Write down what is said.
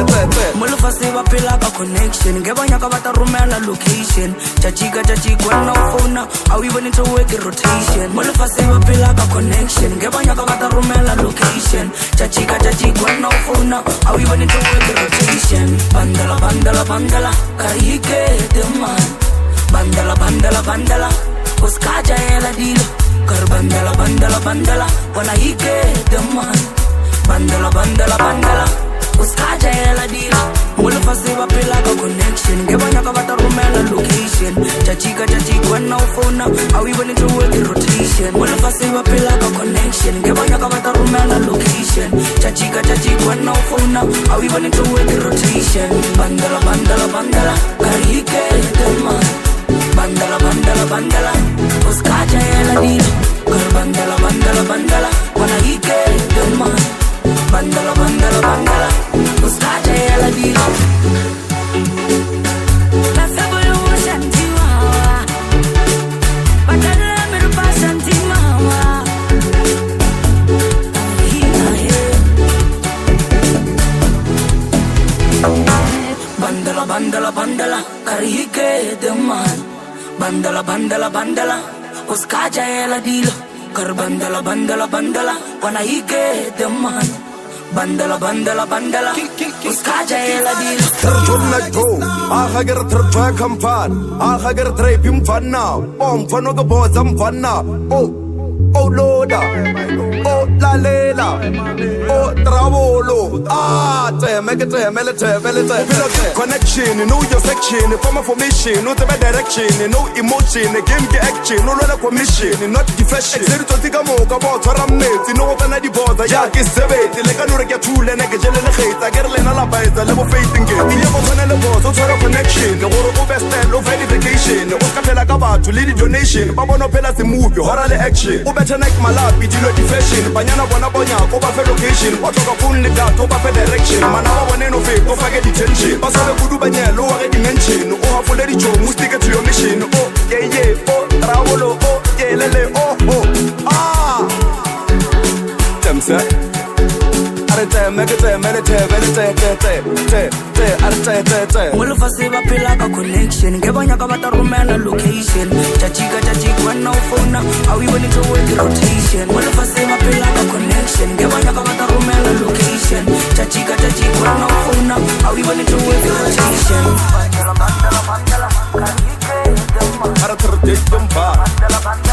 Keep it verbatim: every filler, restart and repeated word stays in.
Molofa se ba pela ka connection Nge banya ka bata rumela location Chachika chachika when no phone How we want to work a rotation Molofa se ba pela ka connection Nge banya ka bata rumela location Chachika chachika when no phone How we want to work a rotation Bandala bandala bandala Karike de man Bandala bandala bandala Uskaja ela dilo Kar bandala bandala bandala Wana hike de man Bandala bandala bandala Uskaja ela dilo Molofa se ba pela ka connection Nge banya ka bata rumela location Chachika chachika when no phone How we want to work a rotation Molofa se ba pela ka connection Nge banya ka bata rumela location Chachika chachika when no phone How we want to work a rotation Bandala bandala bandala Karike de man Bandala bandala bandala Uskaja ela dilo Kar bandala bandala bandala Wana hike de man Bandala bandala bandala Uskaja ela dilo Bandala bandala bandala Karike de man Bandala bandala bandala Uskaja ela dilo Kar bandala bandala bandala Wana hike de man Bandala bandala bandala Uskaja ela dilo Terjunna to Ahagar terjua kampan Ahagar trepim fanna Om fano ka bozam fanna Oh Oh loda Oh lalela Oh travolo Ah Temeke temele temele temele Connection Know your section Form of formation No the direction No emotion Game ke action No lola commission Not deflection Exeri totika moka Bota ramneti No otana di boda Yaki sebeti Lega nure kia tule Nege jele le kheta Gerle na la baita Lebo faith inge Iye botane le boss Otara connection Goro overstand No verification Oska pela kaba To lead donation Babo no pela si movie Hora le action Better neck my lap, it's no deflection. Banyana wana bonya, over for location. What talk upon the dot, over for direction. Manawa one no fake, go forget detention. Pass on the Budu Banya, lower dimension. Oh, for let it show, must stick to your mission. Oh, yeah, yeah, oh, Travolo, oh, yeah, lele, oh, oh, ah. Temse. Arete, megate, melete, velete, te, te, te, te, arete, te, te. Molofa se ba pela ka connection Nge banya ka bata rumela location Chachika chachika when no phone How we want to work a rotation Molofa se ba pela ka connection Nge banya ka bata rumela location Chachika chachika when no phone How we want to work a rotation Bandala bandala bandala Karike de man Arate, te, te, te,